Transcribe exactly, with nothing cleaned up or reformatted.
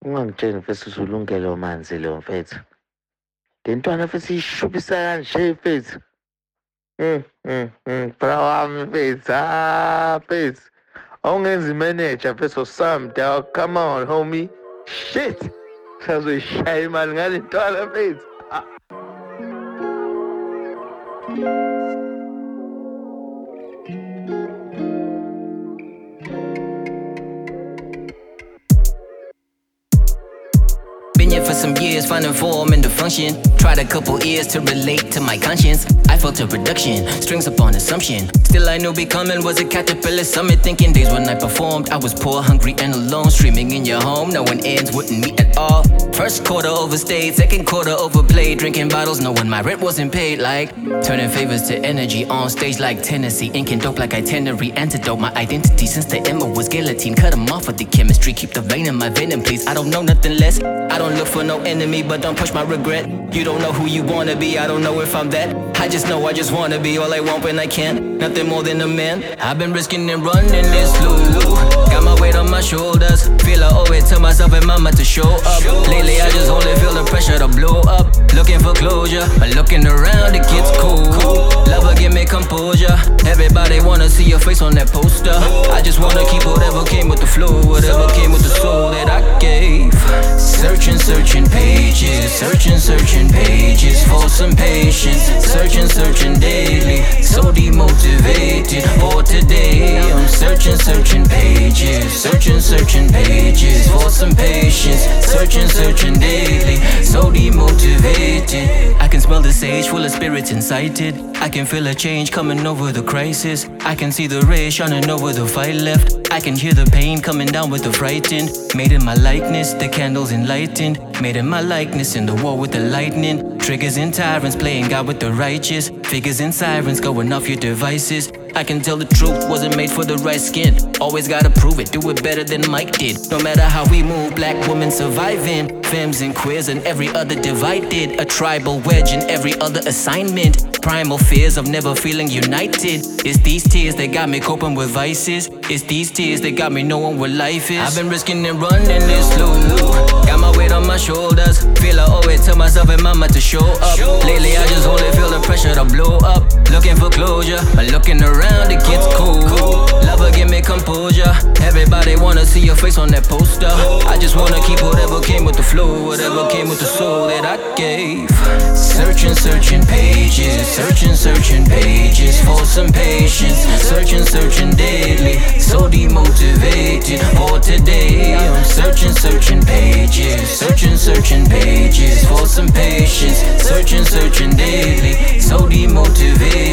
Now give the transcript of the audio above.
Ungangitsheli mfethu ukuthi ulungele manzi lo mfethu. Le ntwana mfethu ishubisa kanje mfethu. Mm, mm, mm. Bra wami mfethu, ah mfethu. Awungenzi imanager mfethu some dog. Come on homie. Shit. Sazoyishaya imali ngale ntwana mfethu. Ah. Been here for some years, finding form and the function. Tried a couple years to relate to my conscience. I felt a reduction, strings upon assumption. Still I knew becoming was a caterpillar summit. Thinking days when I performed, I was poor, hungry and alone. Streaming in your home, knowing ends wouldn't meet at all. First quarter overstayed, second quarter overplayed. Drinking bottles, knowing my rent wasn't paid. Like turning favors to energy on stage like Tennessee. Inking dope like itinerary, antidote my identity. Since the Emma was guillotine, cut them off with the chemistry. Keep the vein in my venom, please. I don't know nothing less. I don't look for no enemy, but don't push my regret. You don't know who you wanna be, I don't know if I'm that. I just know I just wanna be all I want when I can. Nothing more than a man. I've been risking and running this loop. Got my weight on my shoulders. Feel I owe it to myself and mama to show up. Lately I just only feel the pressure to blow up. Looking for closure, but looking around it gets cool. Lover give me composure. Everybody wanna see your face on that poster. I just wanna keep whatever came with the flow, whatever came with the soul that I gave. Searching, searching pages, searching, searching pages for some patience. Searching, searching daily, so demotivated for today. I'm searching, searching pages, searching, searching pages for some patience. Searching, searching daily, so demotivated. I can smell the sage full of spirits incited. I can feel a change coming over the crisis. I can see the rays shining over the fight left. I can hear the pain coming down with the frightened. Made in my likeness, the candles enlightened. Made in my likeness in the war with the lightning. Triggers and tyrants playing God with the righteous. Figures and sirens going off your devices. I can tell the truth wasn't made for the right skin. Always gotta prove it, do it better than Mike did. No matter how we move, black women surviving. Femmes and queers and every other divided. A tribal wedge in every other assignment. Primal fears of never feeling united. It's these tears that got me coping with vices. It's these tears that got me knowing what life is. I've been risking and running this loop. Got my weight on my shoulders. Feel I owe it to myself and mama to show up. Lately I just only feel the pressure to blow up. Looking for closure, but looking around it gets cool. Lover give me composure. Everybody wanna see your face on that poster. I just wanna keep whatever came with the flow, whatever came with the soul that I gave. Searching, searching pages, searching, searching pages for some patience. Searching, searching daily, so demotivated for today. I'm searching, searching pages, searching, searching pages for some patience. Searching, searching daily, so demotivated.